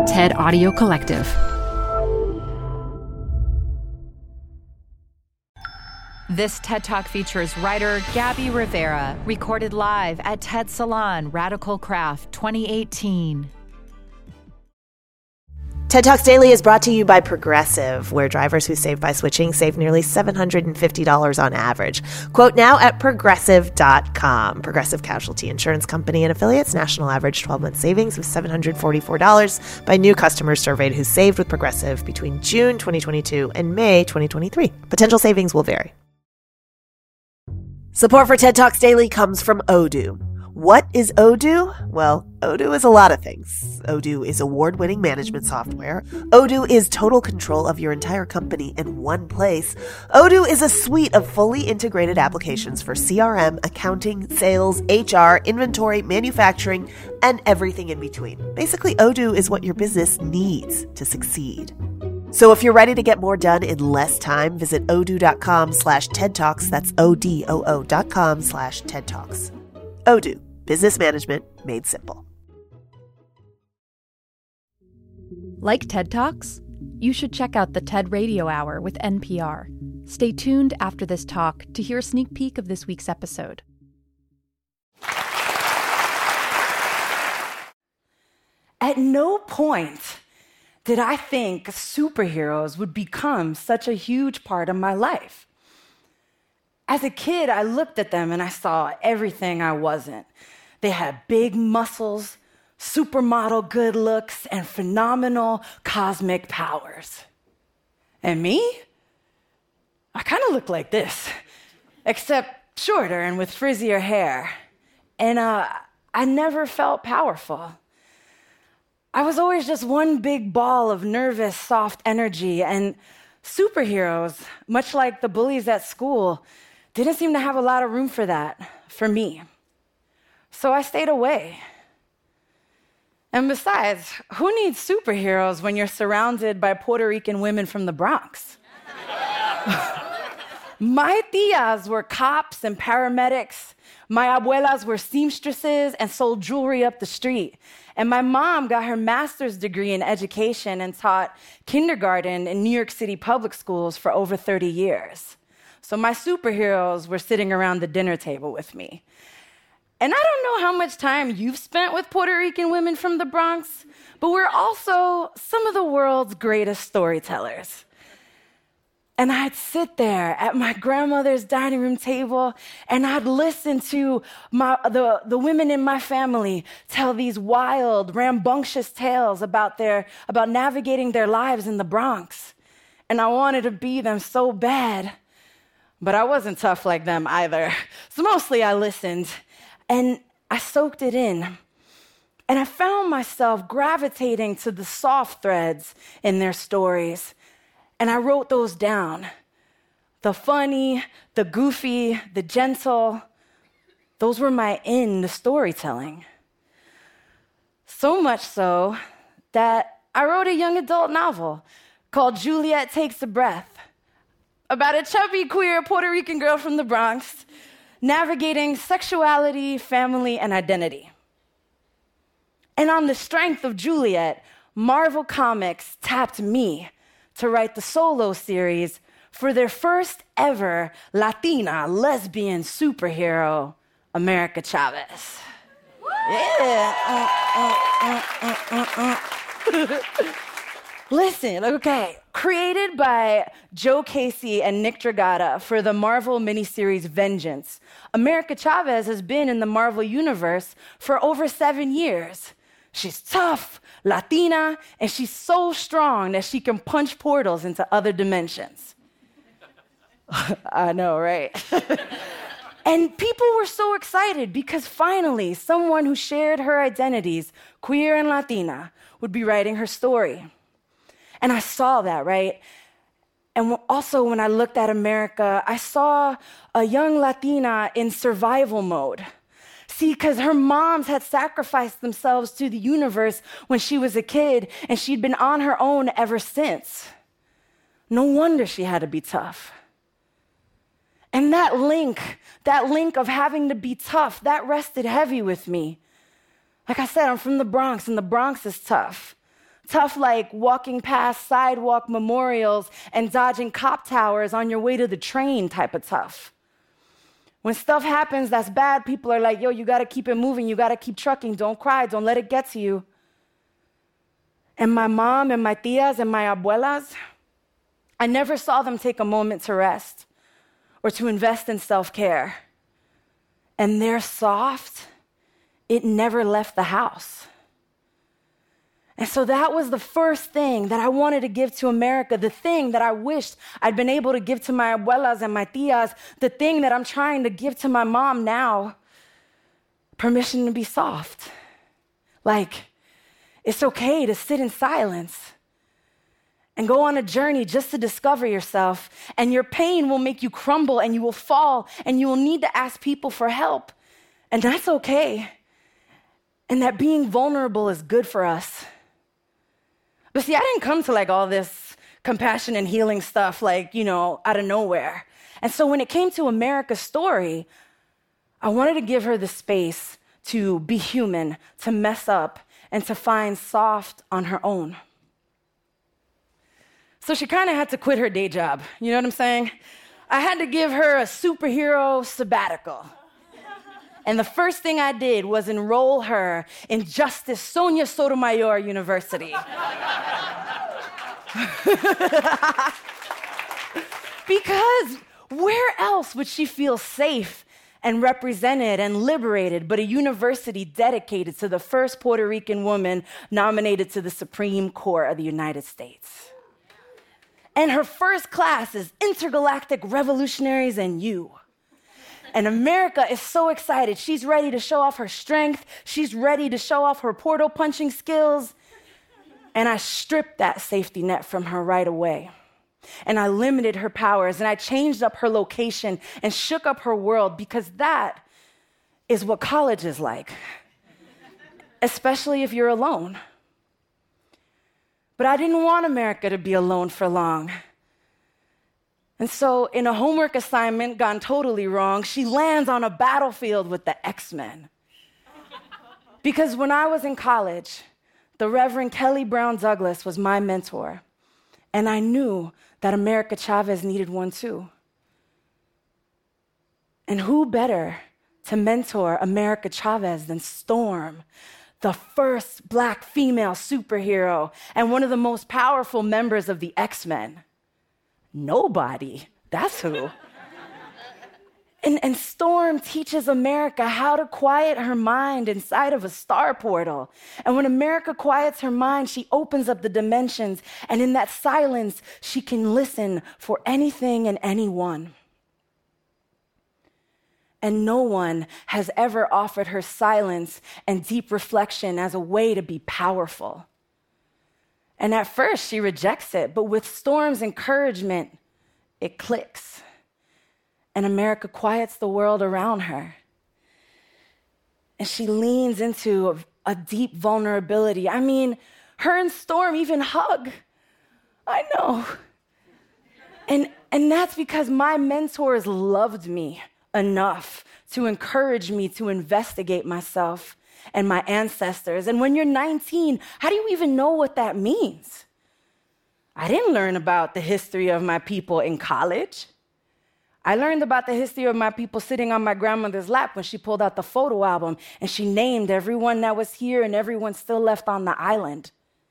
TED Audio Collective. This TED Talk features writer Gabby Rivera, recorded live at TED Salon Radical Craft 2018. TED Talks Daily is brought to you by Progressive, where drivers who save by switching save nearly $750 on average. Quote now at Progressive.com. Progressive Casualty Insurance Company and affiliates. National average 12-month savings of $744 by new customers surveyed who saved with Progressive between June 2022 and May 2023. Potential savings will vary. Support for TED Talks Daily comes from Odoo. What is Odoo? Well, Odoo is a lot of things. Odoo is award-winning management software. Odoo is total control of your entire company in one place. Odoo is a suite of fully integrated applications for CRM, accounting, sales, HR, inventory, manufacturing, and everything in between. Basically, Odoo is what your business needs to succeed. So if you're ready to get more done in less time, visit odoo.com/TED Talks. That's ODOO.com/TED Talks. Odoo, business management made simple. Like TED Talks? You should check out the TED Radio Hour with NPR. Stay tuned after this talk to hear a sneak peek of this week's episode. At no point did I think superheroes would become such a huge part of my life. As a kid, I looked at them and I saw everything I wasn't. They had big muscles, supermodel good looks, and phenomenal cosmic powers. And me? I kind of looked like this, except shorter and with frizzier hair. And I never felt powerful. I was always just one big ball of nervous, soft energy, and superheroes, much like the bullies at school, didn't seem to have a lot of room for that, for me. So I stayed away. And besides, who needs superheroes when you're surrounded by Puerto Rican women from the Bronx? My tias were cops and paramedics. My abuelas were seamstresses and sold jewelry up the street. And my mom got her master's degree in education and taught kindergarten in New York City public schools for over 30 years. So my superheroes were sitting around the dinner table with me. And I don't know how much time you've spent with Puerto Rican women from the Bronx, but we're also some of the world's greatest storytellers. And I'd sit there at my grandmother's dining room table and I'd listen to the women in my family tell these wild, rambunctious tales about navigating their lives in the Bronx. And I wanted to be them so bad, but I wasn't tough like them either. So mostly I listened and I soaked it in. And I found myself gravitating to the soft threads in their stories. And I wrote those down. The funny, the goofy, the gentle, those were my the storytelling. So much so that I wrote a young adult novel called Juliet Takes a Breath, about a chubby, queer Puerto Rican girl from the Bronx navigating sexuality, family, and identity. And on the strength of Juliet, Marvel Comics tapped me to write the solo series for their first ever Latina lesbian superhero, America Chavez. Yeah. Listen, okay. Created by Joe Casey and Nick Dragata for the Marvel miniseries Vengeance, America Chavez has been in the Marvel universe for over 7 years. She's tough, Latina, and she's so strong that she can punch portals into other dimensions. I know, right? And people were so excited because finally someone who shared her identities, queer and Latina, would be writing her story. And I saw that, right? And also when I looked at America, I saw a young Latina in survival mode. See, because her moms had sacrificed themselves to the universe when she was a kid, and she'd been on her own ever since. No wonder she had to be tough. And that link of having to be tough, that rested heavy with me. Like I said, I'm from the Bronx, and the Bronx is tough. Tough like walking past sidewalk memorials and dodging cop towers on your way to the train type of tough. When stuff happens that's bad, people are like, yo, you gotta keep it moving, you gotta keep trucking, don't cry, don't let it get to you. And my mom and my tias and my abuelas, I never saw them take a moment to rest or to invest in self-care. And their soft, it never left the house. And so that was the first thing that I wanted to give to America, the thing that I wished I'd been able to give to my abuelas and my tias, the thing that I'm trying to give to my mom now, permission to be soft. Like, it's okay to sit in silence and go on a journey just to discover yourself, and your pain will make you crumble and you will fall and you will need to ask people for help, and that's okay. And that being vulnerable is good for us. But see, I didn't come to like all this compassion and healing stuff like, out of nowhere. And so when it came to America's story, I wanted to give her the space to be human, to mess up, and to find soft on her own. So she kind of had to quit her day job. You know what I'm saying? I had to give her a superhero sabbatical. And the first thing I did was enroll her in Justice Sonia Sotomayor University. Because where else would she feel safe and represented and liberated but a university dedicated to the first Puerto Rican woman nominated to the Supreme Court of the United States? And her first class is Intergalactic Revolutionaries and You. And America is so excited. She's ready to show off her strength. She's ready to show off her portal punching skills. And I stripped that safety net from her right away. And I limited her powers, and I changed up her location and shook up her world, because that is what college is like, especially if you're alone. But I didn't want America to be alone for long. And so in a homework assignment gone totally wrong, she lands on a battlefield with the X-Men. Because when I was in college, the Reverend Kelly Brown Douglas was my mentor. And I knew that America Chavez needed one too. And who better to mentor America Chavez than Storm, the first Black female superhero and one of the most powerful members of the X-Men? Nobody. That's who. And Storm teaches America how to quiet her mind inside of a star portal. And when America quiets her mind, she opens up the dimensions. And in that silence, she can listen for anything and anyone. And no one has ever offered her silence and deep reflection as a way to be powerful. And at first, she rejects it, but with Storm's encouragement, it clicks. And America quiets the world around her. And she leans into a deep vulnerability. I mean, her and Storm even hug. I know. And that's because my mentors loved me enough to encourage me to investigate myself and my ancestors. And when you're 19, how do you even know what that means? I didn't learn about the history of my people in college. I learned about the history of my people sitting on my grandmother's lap when she pulled out the photo album and she named everyone that was here and everyone still left on the island.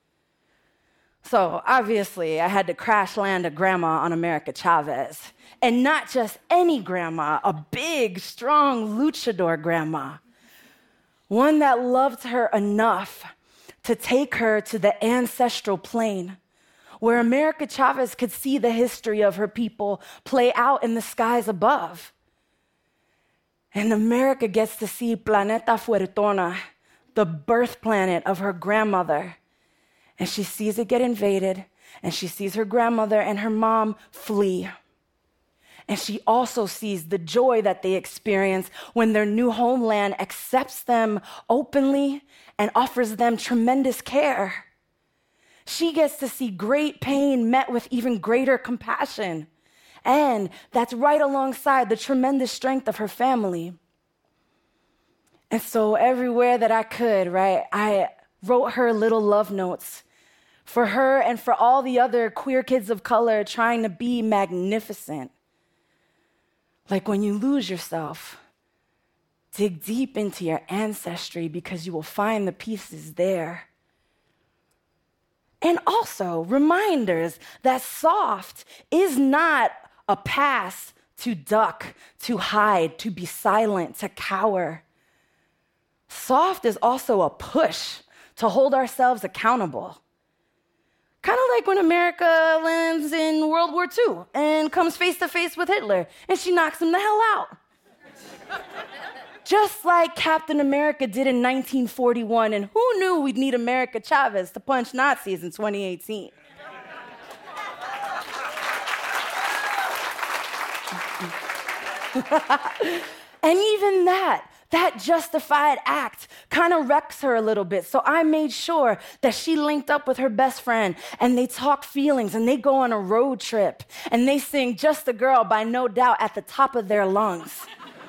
So obviously, I had to crash land a grandma on America Chavez. And not just any grandma, a big, strong luchador grandma. One that loved her enough to take her to the ancestral plane, where America Chavez could see the history of her people play out in the skies above. And America gets to see Planeta Fuertona, the birth planet of her grandmother. And she sees it get invaded, and she sees her grandmother and her mom flee. And she also sees the joy that they experience when their new homeland accepts them openly and offers them tremendous care. She gets to see great pain met with even greater compassion. And that's right alongside the tremendous strength of her family. And so everywhere that I could, I wrote her little love notes for her and for all the other queer kids of color trying to be magnificent. Like when you lose yourself, dig deep into your ancestry because you will find the pieces there. And also reminders that soft is not a pass to duck, to hide, to be silent, to cower. Soft is also a push to hold ourselves accountable. Kind of like when America lands in World War II and comes face to face with Hitler and she knocks him the hell out. Just like Captain America did in 1941, and who knew we'd need America Chavez to punch Nazis in 2018? And even that justified act kind of wrecks her a little bit. So I made sure that she linked up with her best friend and they talk feelings and they go on a road trip and they sing Just a Girl by No Doubt at the top of their lungs.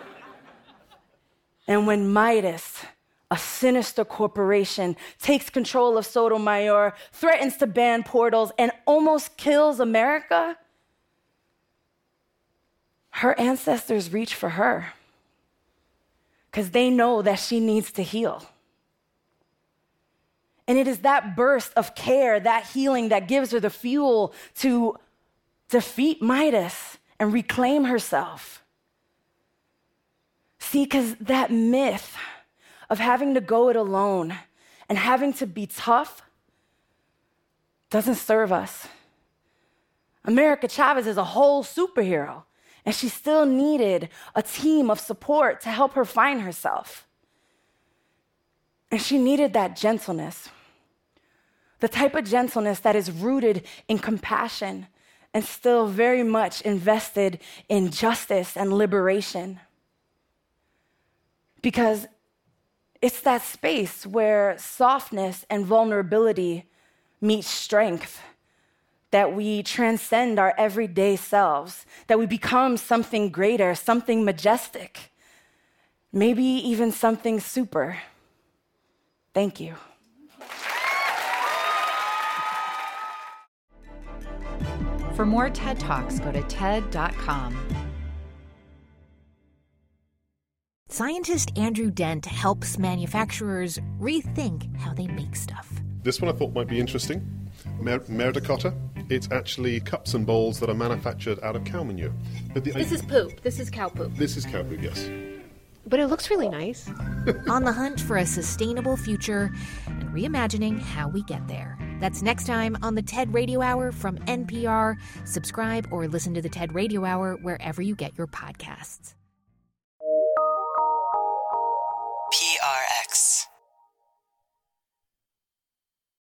And when Midas, a sinister corporation, takes control of Sotomayor, threatens to ban portals, and almost kills America, her ancestors reach for her because they know that she needs to heal. And it is that burst of care, that healing, that gives her the fuel to defeat Midas and reclaim herself. See, because that myth of having to go it alone and having to be tough doesn't serve us. America Chavez is a whole superhero, and she still needed a team of support to help her find herself. And she needed that gentleness, the type of gentleness that is rooted in compassion and still very much invested in justice and liberation. Because it's that space where softness and vulnerability meet strength, that we transcend our everyday selves, that we become something greater, something majestic, maybe even something super. Thank you. For more TED Talks, go to TED.com. Scientist Andrew Dent helps manufacturers rethink how they make stuff. This one I thought might be interesting. Merda-cotta. It's actually cups and bowls that are manufactured out of cow manure. This is poop. This is cow poop. This is cow poop, yes. But it looks really nice. On the hunt for a sustainable future and reimagining how we get there. That's next time on the TED Radio Hour from NPR. Subscribe or listen to the TED Radio Hour wherever you get your podcasts. PRX.